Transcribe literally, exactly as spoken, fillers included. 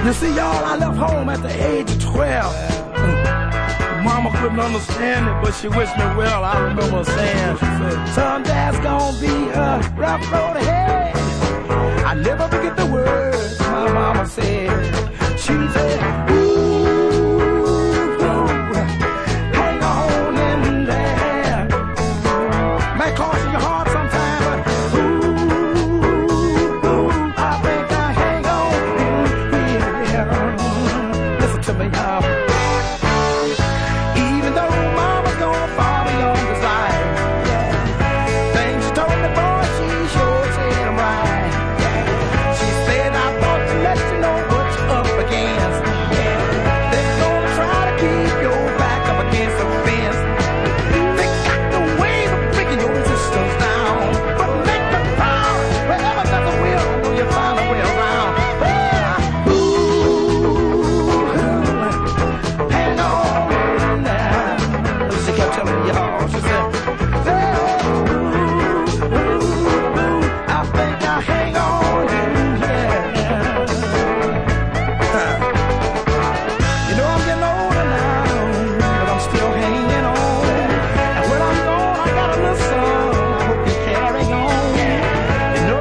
You see, y'all, I left home at the age of twelve. Mama couldn't understand it, but she wished me well. I remember her saying, she said, son, that's gonna be a rough road ahead. I never